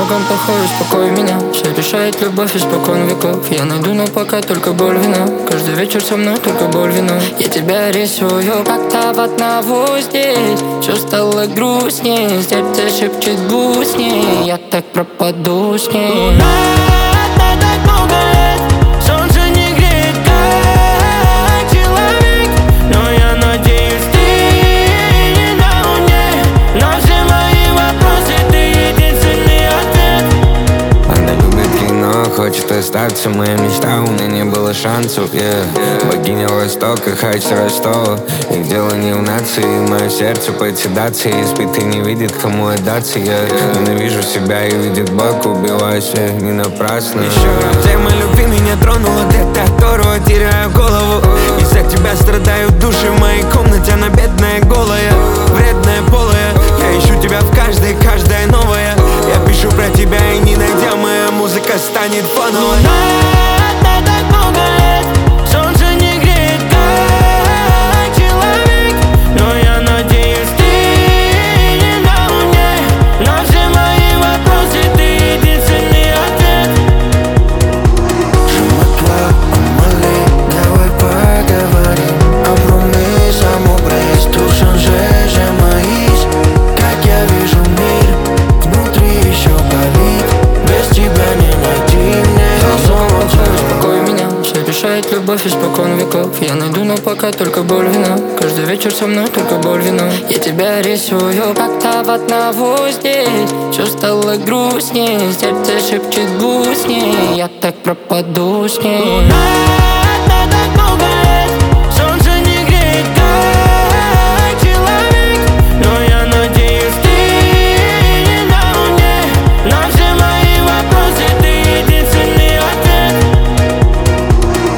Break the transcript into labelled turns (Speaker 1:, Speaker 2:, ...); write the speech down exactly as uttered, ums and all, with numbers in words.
Speaker 1: многом плохой, успокой меня. Все решает любовь испокон веков. Я найду, но пока только боль вина. Каждый вечер со мной только боль вина. Я тебя рисую как-то в одного здесь. Все стало грустнее, сердце шепчет грустнее. Я так пропаду с ней.
Speaker 2: Луна, так много лет, солнце не греет, как человек. Но я надеюсь, ты не на луне. На все мои вопросы ты единственный ответ.
Speaker 3: Она любит кино, хочет остаться, моя мечта, у меня не было шансов, yeah. Богиня Востока, хач Ростова. Их дело не в нации, мое сердце под седацией. Спит и не видит, кому отдаться, я ненавижу себя и видит Бог, убиваю всех не напрасно.
Speaker 4: Еще раз, тема любви меня тронула, где-то оторва, теряю голову. Из-за тебя страдают души в моей комнате, она бедная, голая, вредная, полая. Я ищу тебя в каждой, каждая новая. Я пишу про тебя и не найдя, моя музыка станет фоновой.
Speaker 2: Луна, так много лет, солнце не греет, как человек. Но я надеюсь, ты не на луне. На все мои вопросы ты единственный ответ.
Speaker 5: Je me dois emballer, давай поговорим. Обрумись, амобрис, tout changer, j'aimerais. Как я вижу мир, внутри еще болит. Без тебя не найти мне
Speaker 1: Разумом все, успокой меня. Все решает любовь испокон веков. Я найду, но пока только боль вина. Каждый вечер со мной только боль вина. Я тебя рисую как-то в одного здесь. Все стало грустнее, сердце шепчет грустнее. Я так пропаду с ней.
Speaker 2: Луна,